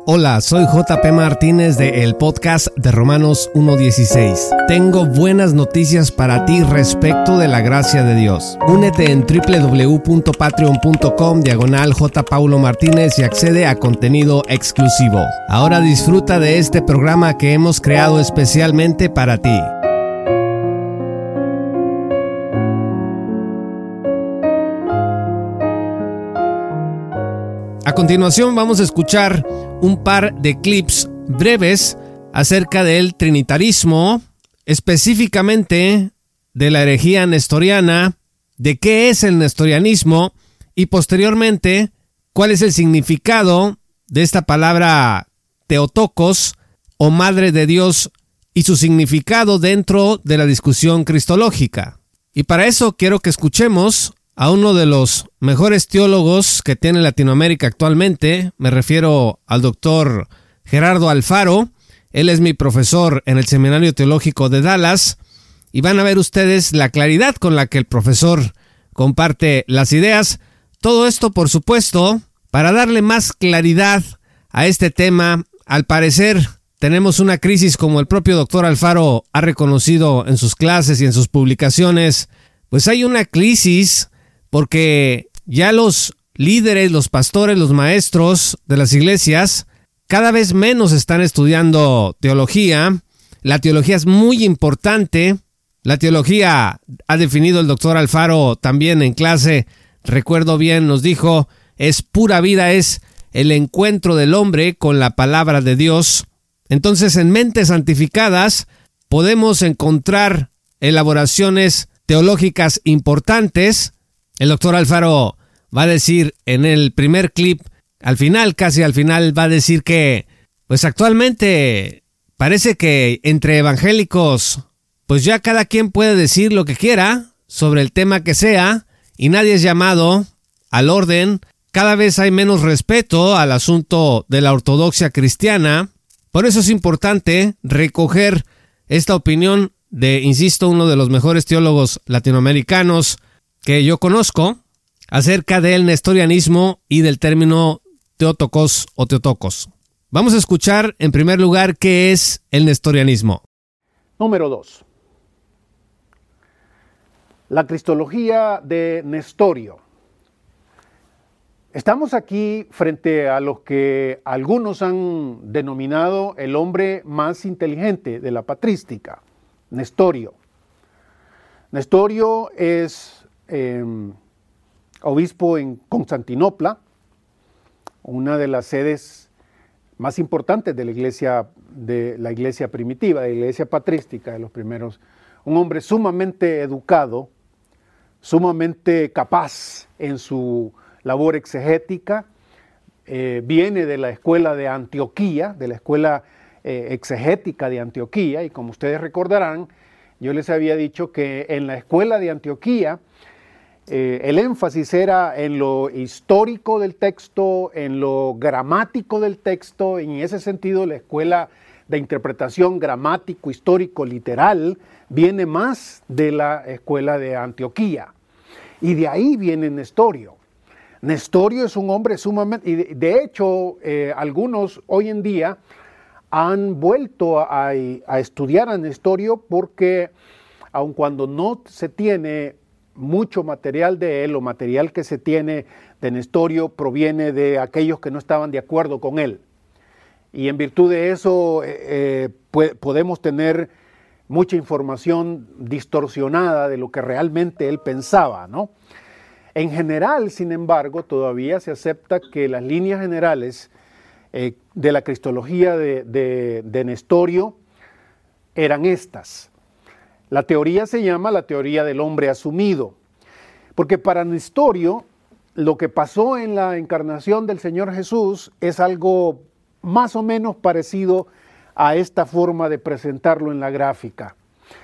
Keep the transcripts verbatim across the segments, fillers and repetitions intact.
Hola, soy J P Martínez de el podcast de Romanos uno dieciséis. Tengo buenas noticias para ti respecto de la gracia de Dios. Únete en doble u doble u doble u punto patreon punto com diagonal J Paulo Martínez y accede a contenido exclusivo. Ahora disfruta de este programa que hemos creado especialmente para ti. A continuación vamos a escuchar un par de clips breves acerca del trinitarismo, específicamente de la herejía nestoriana, de qué es el nestorianismo y posteriormente cuál es el significado de esta palabra Theotokos o Madre de Dios y su significado dentro de la discusión cristológica. Y para eso quiero que escuchemos a uno de los mejores teólogos que tiene Latinoamérica actualmente. Me refiero al doctor Gerardo Alfaro. Él es mi profesor en el Seminario Teológico de Dallas y van a ver ustedes la claridad con la que el profesor comparte las ideas. Todo esto, por supuesto, para darle más claridad a este tema. Al parecer, tenemos una crisis, como el propio doctor Alfaro ha reconocido en sus clases y en sus publicaciones. Pues hay una crisis porque ya los líderes, los pastores, los maestros de las iglesias cada vez menos están estudiando teología. La teología es muy importante. La teología, ha definido el doctor Alfaro también en clase, recuerdo bien, nos dijo, es pura vida, es el encuentro del hombre con la palabra de Dios. Entonces, en Mentes Santificadas podemos encontrar elaboraciones teológicas importantes. El doctor Alfaro va a decir en el primer clip, al final, casi al final, va a decir que pues actualmente parece que entre evangélicos pues ya cada quien puede decir lo que quiera sobre el tema que sea y nadie es llamado al orden. Cada vez hay menos respeto al asunto de la ortodoxia cristiana. Por eso es importante recoger esta opinión de, insisto, uno de los mejores teólogos latinoamericanos que yo conozco acerca del nestorianismo y del término Theotokos o Theotokos. Vamos a escuchar en primer lugar qué es el nestorianismo. Número dos. La cristología de Nestorio. Estamos aquí frente a los que algunos han denominado el hombre más inteligente de la patrística, Nestorio. Nestorio es Eh, obispo en Constantinopla, una de las sedes más importantes de la iglesia, de la iglesia primitiva, de la iglesia patrística de los primeros. Un hombre sumamente educado, sumamente capaz en su labor exegética, eh, viene de la escuela de Antioquía, de la escuela eh, exegética de Antioquía, y como ustedes recordarán, yo les había dicho que en la escuela de Antioquía Eh, el énfasis era en lo histórico del texto, en lo gramático del texto, y en ese sentido la escuela de interpretación gramático, histórico, literal, viene más de la escuela de Antioquía. Y de ahí viene Nestorio. Nestorio es un hombre sumamente, y de, de hecho eh, algunos hoy en día han vuelto a, a estudiar a Nestorio porque aun cuando no se tiene mucho material de él, o material que se tiene de Nestorio proviene de aquellos que no estaban de acuerdo con él. Y en virtud de eso eh, eh, podemos tener mucha información distorsionada de lo que realmente él pensaba, ¿no? En general, sin embargo, todavía se acepta que las líneas generales eh, de la cristología de, de, de Nestorio eran estas. La teoría se llama la teoría del hombre asumido, porque para Nestorio lo que pasó en la encarnación del Señor Jesús es algo más o menos parecido a esta forma de presentarlo en la gráfica.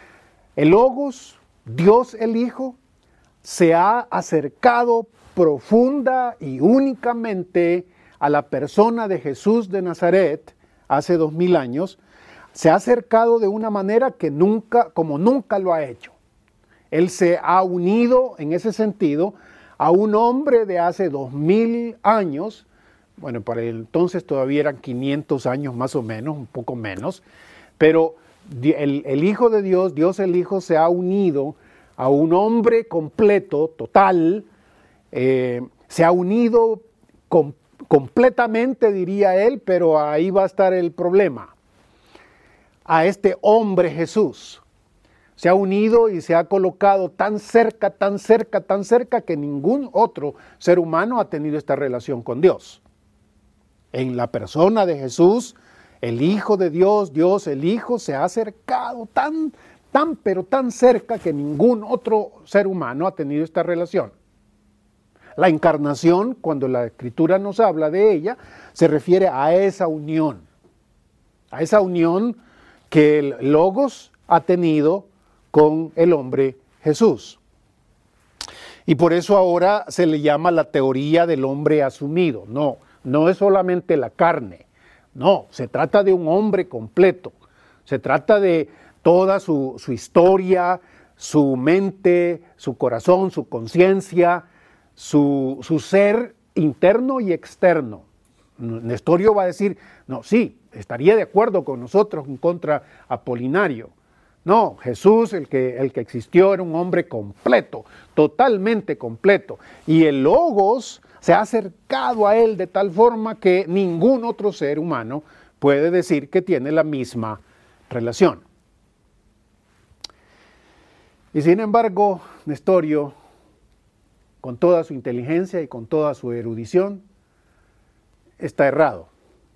El Logos, Dios el Hijo, se ha acercado profunda y únicamente a la persona de Jesús de Nazaret hace dos mil años, se ha acercado de una manera que nunca, como nunca lo ha hecho. Él se ha unido en ese sentido a un hombre de hace dos mil años Bueno, para el entonces todavía eran quinientos años más o menos, un poco menos, pero el, el Hijo de Dios, Dios el Hijo, se ha unido a un hombre completo, total, eh, se ha unido com, completamente, diría él, pero ahí va a estar el problema, a este hombre Jesús. Se ha unido y se ha colocado tan cerca, tan cerca, tan cerca que ningún otro ser humano ha tenido esta relación con Dios. En la persona de Jesús, el Hijo de Dios, Dios el Hijo, se ha acercado tan, tan, pero tan cerca que ningún otro ser humano ha tenido esta relación. La encarnación, cuando la Escritura nos habla de ella, se refiere a esa unión, a esa unión que el Logos ha tenido con el hombre Jesús. Y por eso ahora se le llama la teoría del hombre asumido. No, no es solamente la carne. No, se trata de un hombre completo. Se trata de toda su, su historia, su mente, su corazón, su conciencia, su, su ser interno y externo. Nestorio va a decir, no, sí, estaría de acuerdo con nosotros en contra Apolinario. No, Jesús, el que, el que existió, era un hombre completo, totalmente completo. Y el Logos se ha acercado a él de tal forma que ningún otro ser humano puede decir que tiene la misma relación. Y sin embargo, Nestorio, con toda su inteligencia y con toda su erudición, está errado.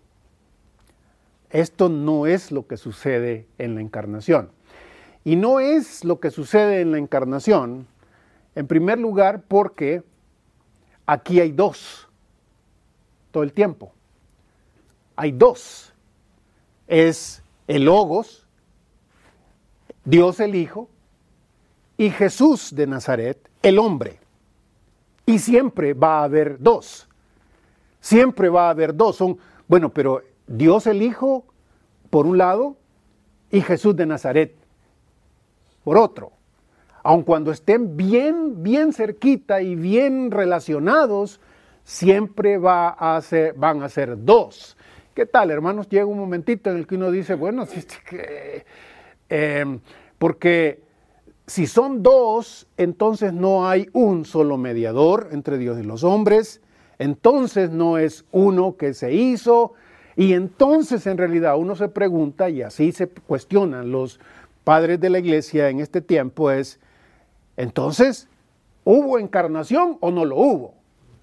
Esto no es lo que sucede en la encarnación. Y no es lo que sucede en la encarnación, en primer lugar, porque aquí hay dos, todo el tiempo. Hay dos. Es el Logos, Dios el Hijo, y Jesús de Nazaret, el hombre. Y siempre va a haber dos. Siempre va a haber dos. Son, bueno, pero Dios el Hijo, por un lado, y Jesús de Nazaret, por otro. Aun cuando estén bien, bien cerquita y bien relacionados, siempre va a ser, van a ser dos. ¿Qué tal, hermanos? Llega un momentito en el que uno dice, bueno, si, eh, porque si son dos, entonces no hay un solo mediador entre Dios y los hombres, entonces no es uno que se hizo, y entonces en realidad uno se pregunta, y así se cuestionan los padres de la iglesia en este tiempo, es, entonces, ¿hubo encarnación o no lo hubo?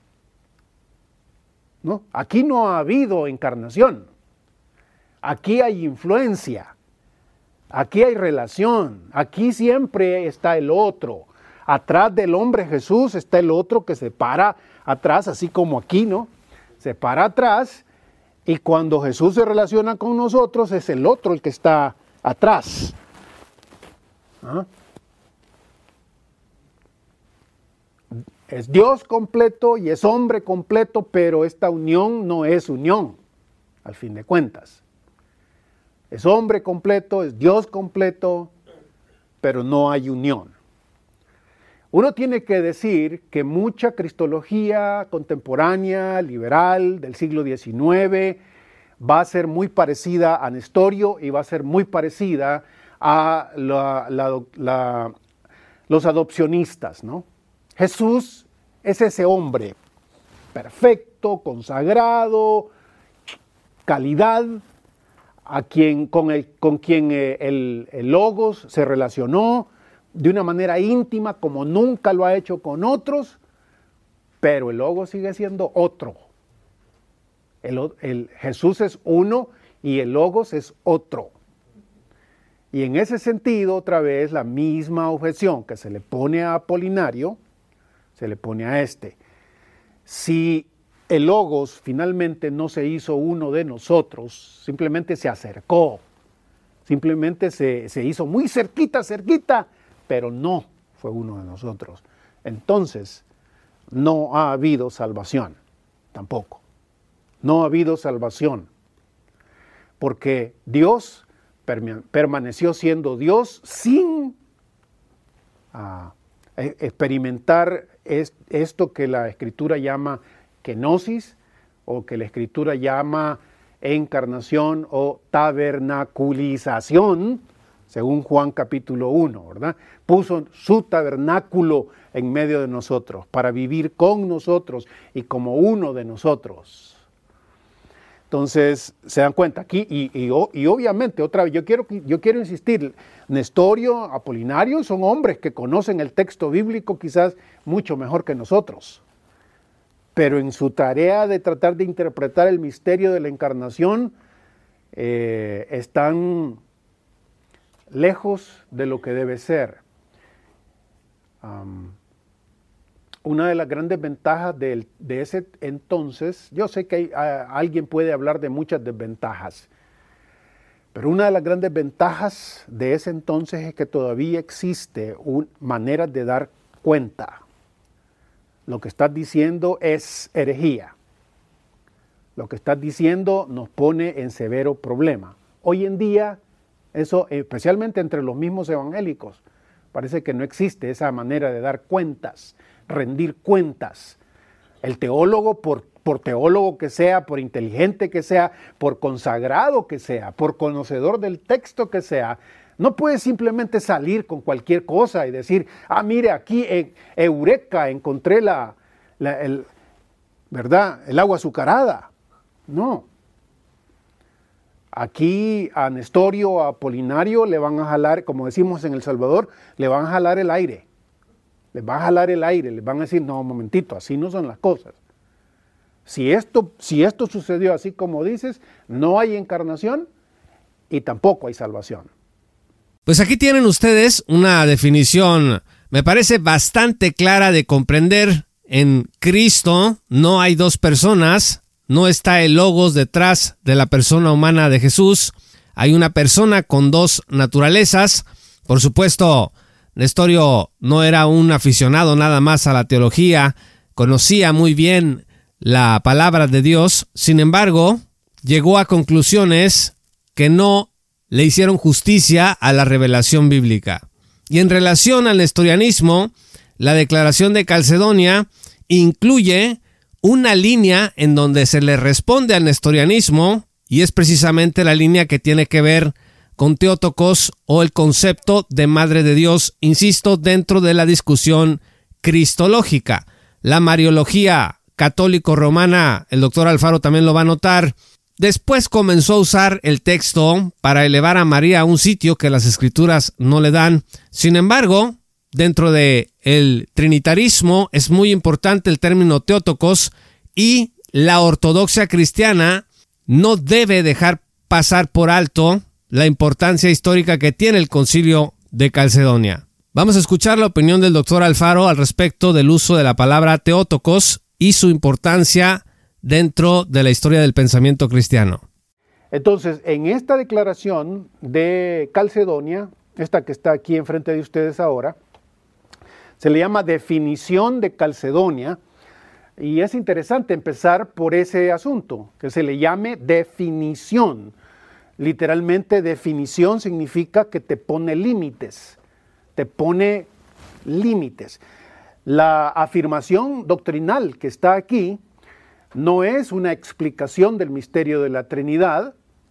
¿No? Aquí no ha habido encarnación, aquí hay influencia, aquí hay relación, aquí siempre está el otro. Atrás del hombre Jesús está el otro que se para atrás, así como aquí, ¿no? Se para atrás, y cuando Jesús se relaciona con nosotros, es el otro el que está atrás. ¿Ah? Es Dios completo y es hombre completo, pero esta unión no es unión, al fin de cuentas. Es hombre completo, es Dios completo, pero no hay unión. Uno tiene que decir que mucha cristología contemporánea, liberal, del siglo diecinueve, va a ser muy parecida a Nestorio y va a ser muy parecida a la, la, la, los adopcionistas, ¿no? Jesús es ese hombre perfecto, consagrado, calidad, a quien, con, el, con quien el, el Logos se relacionó de una manera íntima como nunca lo ha hecho con otros, pero el Logos sigue siendo otro. El, el, Jesús es uno y el Logos es otro. Y en ese sentido, otra vez, la misma objeción que se le pone a Apolinario, se le pone a este. Si el Logos finalmente no se hizo uno de nosotros, simplemente se acercó, simplemente se, se hizo muy cerquita, cerquita, pero no fue uno de nosotros. Entonces, no ha habido salvación, tampoco. No ha habido salvación, porque Dios permaneció siendo Dios sin uh, experimentar es, esto que la Escritura llama kenosis, o que la Escritura llama encarnación o tabernaculización, según Juan capítulo uno, ¿verdad? Puso su tabernáculo en medio de nosotros para vivir con nosotros y como uno de nosotros. Entonces, se dan cuenta aquí, y, y, y obviamente, otra vez, yo quiero, yo quiero insistir, Nestorio, Apolinario son hombres que conocen el texto bíblico quizás mucho mejor que nosotros, pero en su tarea de tratar de interpretar el misterio de la encarnación, eh, están lejos de lo que debe ser. Um, Una de las grandes ventajas de, de ese entonces, yo sé que hay, a, alguien puede hablar de muchas desventajas, pero una de las grandes ventajas de ese entonces es que todavía existe una manera de dar cuenta. Lo que estás diciendo es herejía. Lo que estás diciendo nos pone en severo problema. Hoy en día, eso, especialmente entre los mismos evangélicos, parece que no existe esa manera de dar cuentas, rendir cuentas. El teólogo, por, por teólogo que sea, por inteligente que sea, por consagrado que sea, por conocedor del texto que sea, no puede simplemente salir con cualquier cosa y decir, ah, mire, aquí en Eureka encontré la, la el, ¿verdad? el agua azucarada. No. Aquí a Nestorio, a Apolinario le van a jalar, como decimos en El Salvador, le van a jalar el aire. Les va a jalar el aire, les van a decir, no, un momentito, así no son las cosas. Si esto, si esto sucedió así como dices, no hay encarnación y tampoco hay salvación. Pues aquí tienen ustedes una definición, me parece bastante clara de comprender. En Cristo no hay dos personas, no está el logos detrás de la persona humana de Jesús. Hay una persona con dos naturalezas. Por supuesto, Nestorio no era un aficionado nada más a la teología, conocía muy bien la palabra de Dios, sin embargo, llegó a conclusiones que no le hicieron justicia a la revelación bíblica. Y en relación al nestorianismo, la Declaración de Calcedonia incluye una línea en donde se le responde al nestorianismo, y es precisamente la línea que tiene que ver con Teótocos o el concepto de Madre de Dios, insisto, dentro de la discusión cristológica. La mariología católico-romana, el doctor Alfaro también lo va a notar, después comenzó a usar el texto para elevar a María a un sitio que las escrituras no le dan. Sin embargo, dentro de el trinitarismo es muy importante el término Teótocos, y la ortodoxia cristiana no debe dejar pasar por alto la importancia histórica que tiene el Concilio de Calcedonia. Vamos a escuchar la opinión del doctor Alfaro al respecto del uso de la palabra Teótocos y su importancia dentro de la historia del pensamiento cristiano. Entonces, en esta declaración de Calcedonia, esta que está aquí enfrente de ustedes ahora, se le llama definición de Calcedonia, y es interesante empezar por ese asunto, que se le llame definición. Literalmente, definición significa que te pone límites, te pone límites. La afirmación doctrinal que está aquí no es una explicación del misterio de la Trinidad,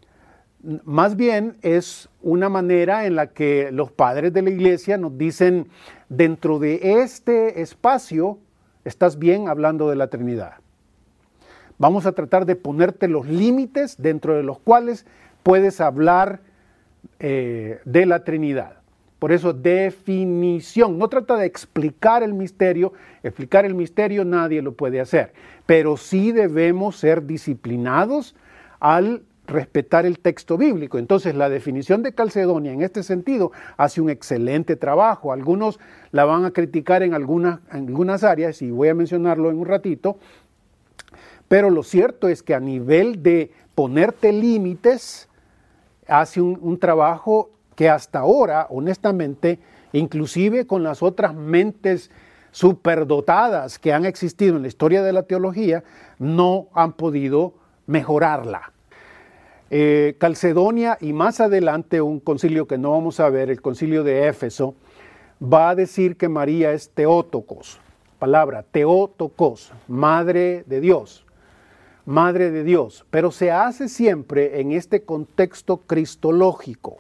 más bien es una manera en la que los padres de la iglesia nos dicen, dentro de este espacio estás bien hablando de la Trinidad. Vamos a tratar de ponerte los límites dentro de los cuales puedes hablar eh, de la Trinidad. Por eso, definición. No trata de explicar el misterio. Explicar el misterio nadie lo puede hacer. Pero sí debemos ser disciplinados al respetar el texto bíblico. Entonces, la definición de Calcedonia en este sentido hace un excelente trabajo. Algunos la van a criticar en algunas, en algunas áreas, y voy a mencionarlo en un ratito. Pero lo cierto es que a nivel de ponerte límites, hace un, un trabajo que hasta ahora, honestamente, inclusive con las otras mentes superdotadas que han existido en la historia de la teología, no han podido mejorarla. Eh, Calcedonia, y más adelante un concilio que no vamos a ver, el concilio de Éfeso, va a decir que María es Teótocos, palabra Teótocos, Madre de Dios. Madre de Dios, pero se hace siempre en este contexto cristológico,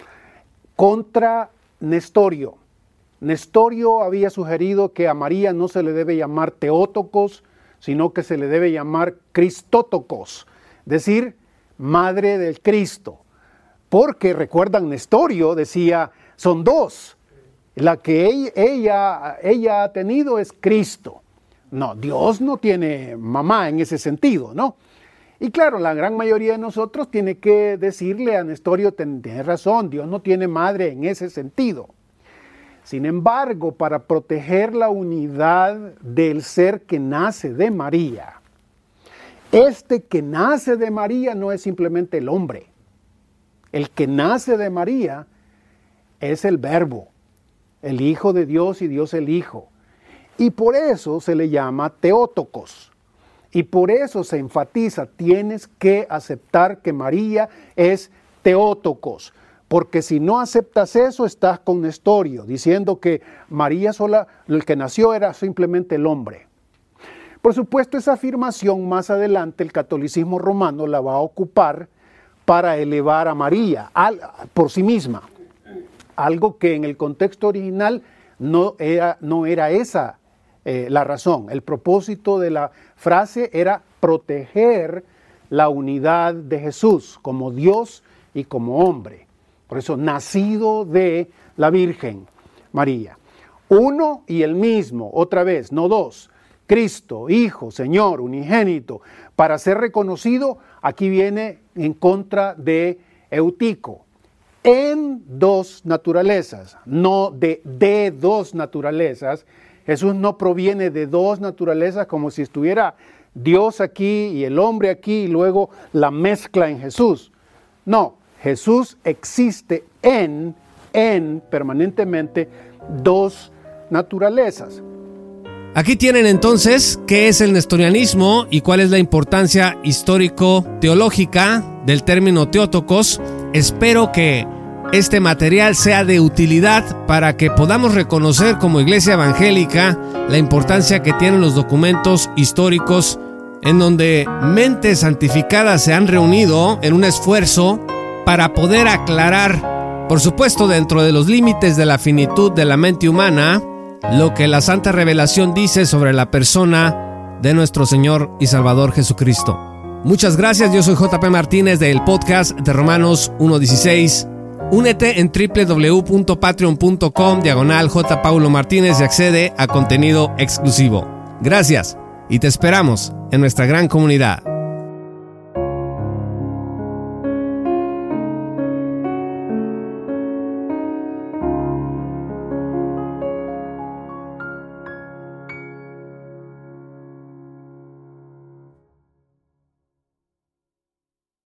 contra Nestorio. Nestorio había sugerido que a María no se le debe llamar Teótocos, sino que se le debe llamar Cristótocos, es decir, Madre del Cristo. Porque, recuerdan, Nestorio decía, son dos, la que ella, ella, ella ha tenido es Cristo. No, Dios no tiene mamá en ese sentido, ¿no? Y claro, la gran mayoría de nosotros tiene que decirle a Nestorio, tienes razón, Dios no tiene madre en ese sentido. Sin embargo, para proteger la unidad del ser que nace de María, este que nace de María no es simplemente el hombre. El que nace de María es el Verbo, el Hijo de Dios y Dios el Hijo. Y por eso se le llama Teótocos. Y por eso se enfatiza, tienes que aceptar que María es Teótocos. Porque si no aceptas eso, estás con Nestorio, diciendo que María sola, el que nació era simplemente el hombre. Por supuesto, esa afirmación más adelante el catolicismo romano la va a ocupar para elevar a María al, por sí misma. Algo que en el contexto original no era, no era esa eh, la razón. El propósito de la frase era proteger la unidad de Jesús como Dios y como hombre. Por eso, nacido de la Virgen María. Uno y el mismo, otra vez, no dos. Cristo, Hijo, Señor, unigénito. Para ser reconocido, aquí viene en contra de Eutico. En dos naturalezas, no de, de dos naturalezas. Jesús no proviene de dos naturalezas como si estuviera Dios aquí y el hombre aquí y luego la mezcla en Jesús. No, Jesús existe en, en permanentemente dos naturalezas. Aquí tienen entonces qué es el nestorianismo y cuál es la importancia histórico-teológica del término Teótocos. Espero que este material sea de utilidad para que podamos reconocer como iglesia evangélica la importancia que tienen los documentos históricos en donde mentes santificadas se han reunido en un esfuerzo para poder aclarar, por supuesto dentro de los límites de la finitud de la mente humana, lo que la Santa Revelación dice sobre la persona de nuestro Señor y Salvador Jesucristo. Muchas gracias, yo soy J P Martínez del podcast de Romanos uno dieciséis. Únete en doble u doble u doble u punto patreon punto com diagonal J Paulo Martínez y accede a contenido exclusivo. Gracias y te esperamos en nuestra gran comunidad.